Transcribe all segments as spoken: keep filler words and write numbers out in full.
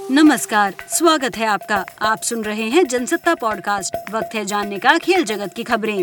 नमस्कार, स्वागत है आपका। आप सुन रहे हैं जनसत्ता पॉडकास्ट। वक्त है जानने का खेल जगत की खबरें।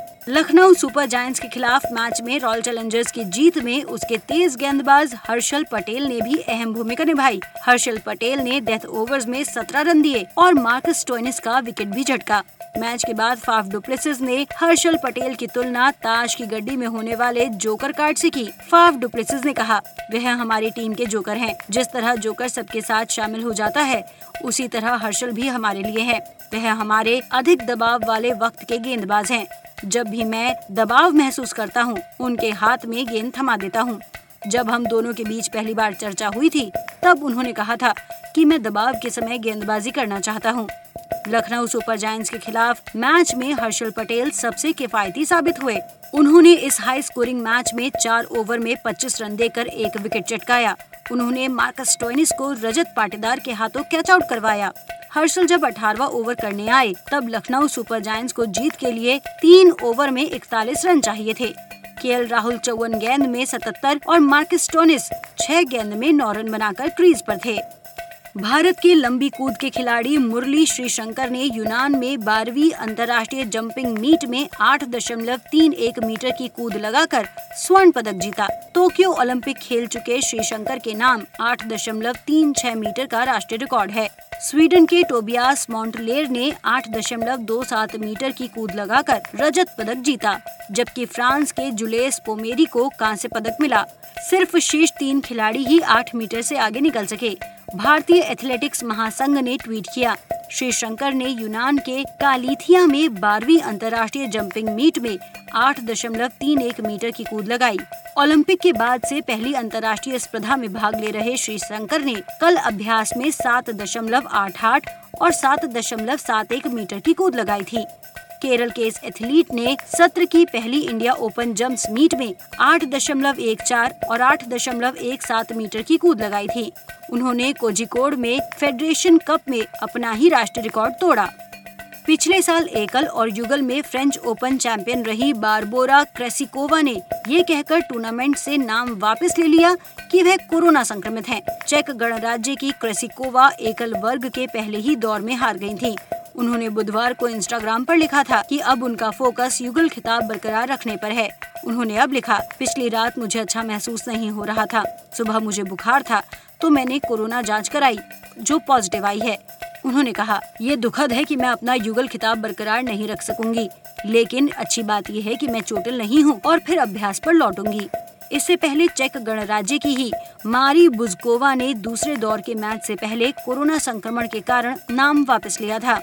लखनऊ सुपर जायंट्स के खिलाफ मैच में रॉयल चैलेंजर्स की जीत में उसके तेज गेंदबाज हर्षल पटेल ने भी अहम भूमिका निभाई। हर्षल पटेल ने डेथ ओवर्स में सत्रह रन दिए और मार्कस स्टोइनिस का विकेट भी झटका। मैच के बाद फाफ डुप्लेसिस ने हर्षल पटेल की तुलना ताश की गड्डी में होने वाले जोकर कार्ड से की। फाफ डुप्लेसिस ने कहा, वह हमारी टीम के जोकर हैं। जिस तरह जोकर सबके साथ शामिल हो जाता है, उसी तरह हर्षल भी हमारे लिए है। वह हमारे अधिक दबाव वाले वक्त के गेंदबाज हैं। जब भी मैं दबाव महसूस करता हूँ, उनके हाथ में गेंद थमा देता हूँ। जब हम दोनों के बीच पहली बार चर्चा हुई थी, तब उन्होंने कहा था कि मैं दबाव के समय गेंदबाजी करना चाहता हूँ। लखनऊ सुपर जायंट्स के खिलाफ मैच में हर्षल पटेल सबसे किफायती साबित हुए। उन्होंने इस हाई स्कोरिंग मैच में चार ओवर में पच्चीस रन देकर एक विकेट चटकाया। उन्होंने मार्कस स्टोइनिस को रजत पाटीदार के हाथों कैच आउट करवाया। हर्षल जब अठारहवां ओवर करने आए, तब लखनऊ सुपर जायंट्स को जीत के लिए तीन ओवर में इकतालीस रन चाहिए थे। केएल राहुल चौवन गेंद में सतहत्तर और मार्कस स्टोइनिस छह गेंद में नौ रन बनाकर क्रीज पर थे। भारत के लंबी कूद के खिलाड़ी मुरली श्रीशंकर ने यूनान में बारहवीं अंतर्राष्ट्रीय जंपिंग मीट में आठ दशमलव तीन एक मीटर की कूद लगाकर स्वर्ण पदक जीता। टोक्यो ओलंपिक खेल चुके श्रीशंकर के नाम आठ दशमलव तीन छह मीटर का राष्ट्रीय रिकॉर्ड है। स्वीडन के टोबियास मॉन्टलेर ने आठ दशमलव दो सात मीटर की कूद लगाकर रजत पदक जीता, जबकि फ्रांस के जुलेस पोमेरी को कांस्य पदक मिला। सिर्फ शीर्ष तीन खिलाड़ी ही आठ मीटर से आगे निकल सके। भारतीय एथलेटिक्स महासंघ ने ट्वीट किया, श्रीशंकर ने यूनान के कालिथिया में बारहवीं अंतर्राष्ट्रीय जंपिंग मीट में आठ दशमलव तीन एक मीटर की कूद लगाई। ओलंपिक के बाद से पहली अंतर्राष्ट्रीय स्पर्धा में भाग ले रहे श्रीशंकर ने कल अभ्यास में सात दशमलव आठ आठ और सात दशमलव सात एक मीटर की कूद लगाई थी। केरल के इस एथलीट ने सत्र की पहली इंडिया ओपन जंप्स मीट में आठ दशमलव एक चार और आठ दशमलव एक सात मीटर की कूद लगाई थी। उन्होंने कोझिकोड में फेडरेशन कप में अपना ही राष्ट्रीय रिकॉर्ड तोड़ा। पिछले साल एकल और युगल में फ्रेंच ओपन चैंपियन रही बारबोरा क्रेसिकोवा ने ये कहकर टूर्नामेंट से नाम वापस ले लिया कि वह कोरोना संक्रमित हैं। चेक गणराज्य की क्रेसिकोवा एकल वर्ग के पहले ही दौर में हार गई थी। उन्होंने बुधवार को इंस्टाग्राम पर लिखा था कि अब उनका फोकस युगल खिताब बरकरार रखने पर है। उन्होंने अब लिखा, पिछली रात मुझे अच्छा महसूस नहीं हो रहा था। सुबह मुझे बुखार था, तो मैंने कोरोना जांच कराई, जो पॉजिटिव आई है। उन्होंने कहा, ये दुखद है कि मैं अपना युगल खिताब बरकरार नहीं रख सकूंगी, लेकिन अच्छी बात यह है कि मैं चोटिल नहीं हूँ और फिर अभ्यास पर लौटूंगी। इससे पहले चेक गणराज्य की ही मारी बुजकोवा ने दूसरे दौर के मैच से पहले कोरोना संक्रमण के कारण नाम वापस लिया था।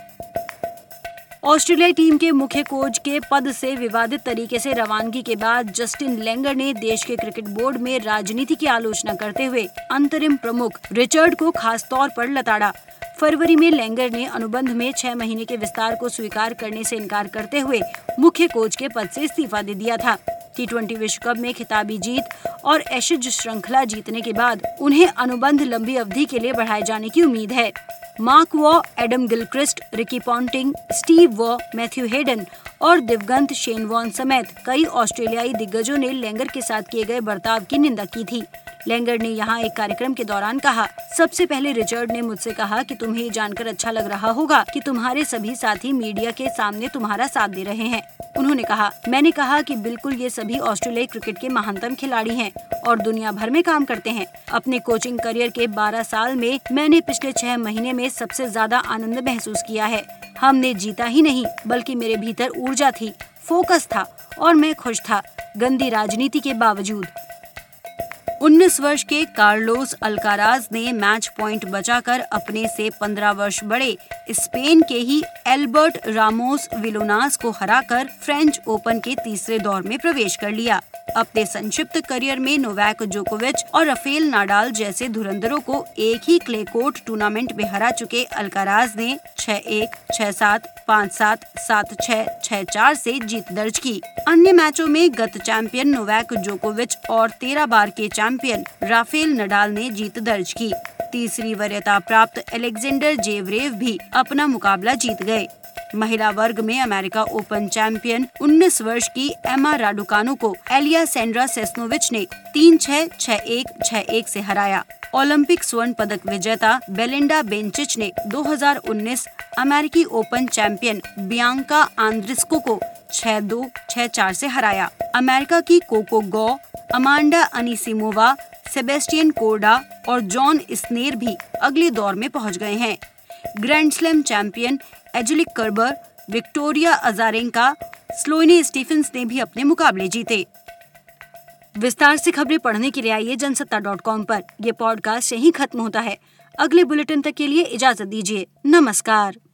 ऑस्ट्रेलिया टीम के मुख्य कोच के पद से विवादित तरीके से रवानगी के बाद जस्टिन लेंगर ने देश के क्रिकेट बोर्ड में राजनीति की आलोचना करते हुए अंतरिम प्रमुख रिचर्ड को खास तौर पर लताड़ा। फरवरी में लेंगर ने अनुबंध में छह महीने के विस्तार को स्वीकार करने से इनकार करते हुए मुख्य कोच के पद से इस्तीफा दे दिया था। टी ट्वेंटी विश्व कप में खिताबी जीत और एशेज श्रृंखला जीतने के बाद उन्हें अनुबंध लंबी अवधि के लिए बढ़ाए जाने की उम्मीद है। Mark Waugh, Adam Gilchrist, Ricky Ponting, Steve Waugh, Matthew Hayden और दिवगंत शेन वॉन समेत कई ऑस्ट्रेलियाई दिग्गजों ने लेंगर के साथ किए गए बर्ताव की निंदा की थी। लेंगर ने यहाँ एक कार्यक्रम के दौरान कहा, सबसे पहले रिचर्ड ने मुझसे कहा कि तुम्हें ये जानकर अच्छा लग रहा होगा कि तुम्हारे सभी साथी मीडिया के सामने तुम्हारा साथ दे रहे हैं। उन्होंने कहा, मैंने कहा कि बिल्कुल ये सभी ऑस्ट्रेलियाई क्रिकेट के महानतम खिलाड़ी हैं और दुनिया भर में काम करते हैं। अपने कोचिंग करियर के बारह साल में मैंने पिछले छह महीने में सबसे ज्यादा आनंद महसूस किया है। हमने जीता ही नहीं, बल्कि मेरे भीतर ऊर्जा थी, फोकस था और मैं खुश था, गंदी राजनीति के बावजूद। उन्नीस वर्ष के कार्लोस अल्काराज ने मैच पॉइंट बचाकर अपने से पंद्रह वर्ष बड़े स्पेन के ही एल्बर्ट रामोस विलोनास को हराकर फ्रेंच ओपन के तीसरे दौर में प्रवेश कर लिया। अपने संक्षिप्त करियर में नोवाक जोकोविच और राफेल नाडाल जैसे धुरंधरों को एक ही क्ले कोर्ट टूर्नामेंट में हरा चुके अल्काराज ने छह एक, छह सात, पाँच सात, सात छह, छह चार से जीत दर्ज की। अन्य मैचों में गत चैंपियन नोवाक जोकोविच और तेरह बार के चैंपियन राफेल नाडाल ने जीत दर्ज की। तीसरी वरीयता प्राप्त एलेक्जेंडर जेवरेव भी अपना मुकाबला जीत गए। महिला वर्ग में अमेरिका ओपन चैंपियन उन्नीस वर्ष की एमा राडुकानु को एलिया सेंड्रा सेस्नोविच ने तीन छह, छह एक, छह एक से हराया ओलंपिक स्वर्ण पदक विजेता बेलिंडा बेंचिच ने दो हज़ार उन्नीस अमेरिकी ओपन चैंपियन बियांका आंद्रिस्को को छह दो, छह चार से हराया। अमेरिका की Coco Gauff, Amanda Anisimova, Sebastian Korda और जॉन इस्नेर भी अगले दौर में पहुंच गए हैं। Grand slam champion Angelique Kerber, Victoria Azarenka, Sloane Stephens ने भी अपने मुकाबले जीते। विस्तार से खबरें पढ़ने के लिए आइए जनसत्ता डॉट कॉम पर। ये पॉडकास्ट यहीं खत्म होता है। अगले बुलेटिन तक के लिए इजाजत दीजिए। नमस्कार।